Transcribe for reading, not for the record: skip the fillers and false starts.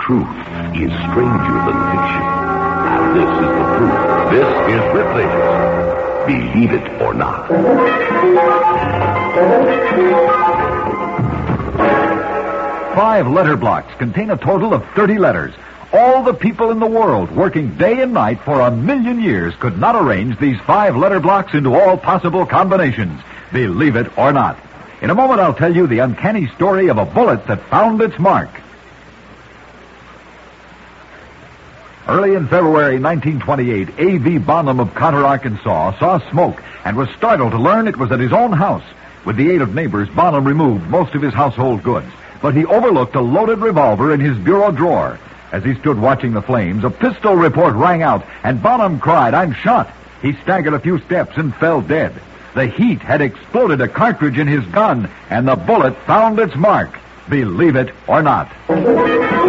truth is stranger than fiction. And this is the proof. This is Ripley's Believe It or Not. 5 letter blocks contain a total of 30 letters. All the people in the world working day and night for 1,000,000 years could not arrange these 5 letter blocks into all possible combinations. Believe it or not. In a moment, I'll tell you the uncanny story of a bullet that found its mark. Early in February 1928, A.V. Bonham of Cotter, Arkansas, saw smoke and was startled to learn it was at his own house. With the aid of neighbors, Bonham removed most of his household goods, but he overlooked a loaded revolver in his bureau drawer. As he stood watching the flames, a pistol report rang out, and Bonham cried, "I'm shot." He staggered a few steps and fell dead. The heat had exploded a cartridge in his gun, and the bullet found its mark. Believe it or not.